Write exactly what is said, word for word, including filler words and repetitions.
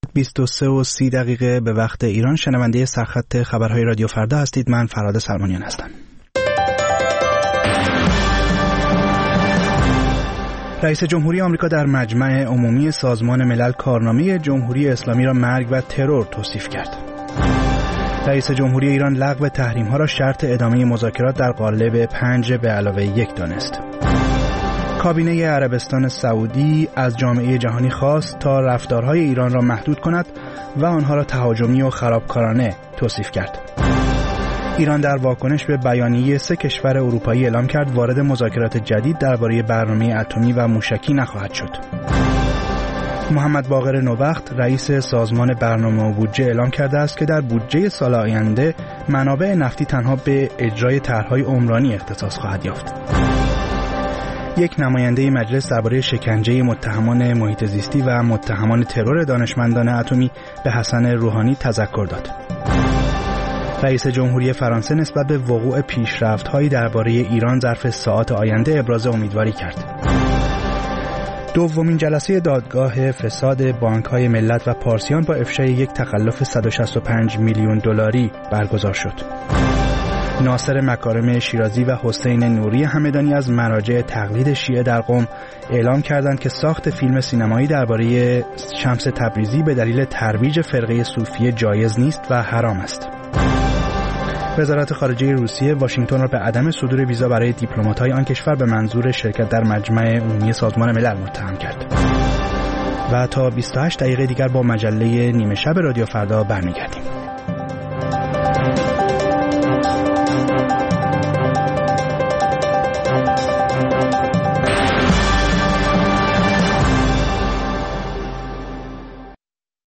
بیست و سه و سی دقیقه به وقت ایران. شنونده سرخط خبرهای رادیو فردا هستید. من فراد سلمانیان هستم. رئیس جمهوری آمریکا در مجمع عمومی سازمان ملل کارنامه جمهوری اسلامی را مرگ و ترور توصیف کرد. رئیس جمهوری ایران لغو تحریم‌ها را شرط ادامه مذاکرات در قالب پنج به علاوه یک دانست. کابینه عربستان سعودی از جامعه جهانی خواست تا رفتارهای ایران را محدود کند و آنها را تهاجمی و خرابکارانه توصیف کرد. ایران در واکنش به بیانیه سه کشور اروپایی اعلام کرد وارد مذاکرات جدید درباره برنامه اتمی و موشکی نخواهد شد. محمد باقر نوبخت رئیس سازمان برنامه و بودجه اعلام کرده است که در بودجه سال آینده منابع نفتی تنها به اجرای طرح‌های عمرانی اختصاص خواهد یافت. یک نماینده مجلس درباره شکنجه متهمان محیط زیستی و متهمان ترور دانشمندان اتمی به حسن روحانی تذکر داد. رئیس جمهوری فرانسه نسبت به وقوع پیشرفت‌هایی درباره ایران ظرف ساعات آینده ابراز امیدواری کرد. دومین جلسه دادگاه فساد بانک‌های ملت و پارسیان با افشای یک تخلف صد و شصت و پنج میلیون دلاری برگزار شد. ناصر مکارم شیرازی و حسین نوری همدانی از مراجع تقلید شیعه در قم اعلام کردند که ساخت فیلم سینمایی درباره شمس تبریزی به دلیل ترویج فرقه صوفیه جایز نیست و حرام است. وزارت خارجه روسیه واشنگتن را به عدم صدور ویزا برای دیپلمات‌های آن کشور به منظور شرکت در مجمع عمومی سازمان ملل متهم کرد. و تا بیست و هشت دقیقه دیگر با مجله نیمه شب رادیو فردا برمیگردیم.